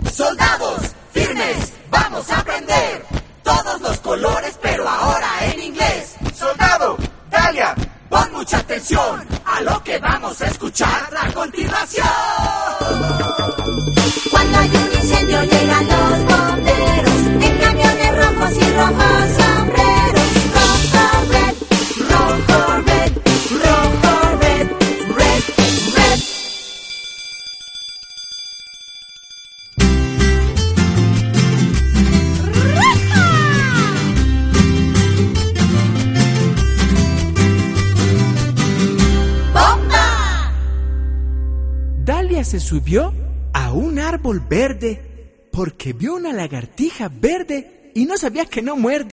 Soldados, firmes, vamos a aprender todos los colores, pero ahora en inglés. Soldado, Dalia, pon mucha atención a lo que vamos a escuchar a continuación. Cuando hay un incendio llegan los bomberos en camiones rojos y rojos sombreros. Rojo, red, rojo, red, rojo, red, red, red. ¡Bomba! Dalia se subió a un árbol verde porque vio una lagartija verde y no sabía que no muerde.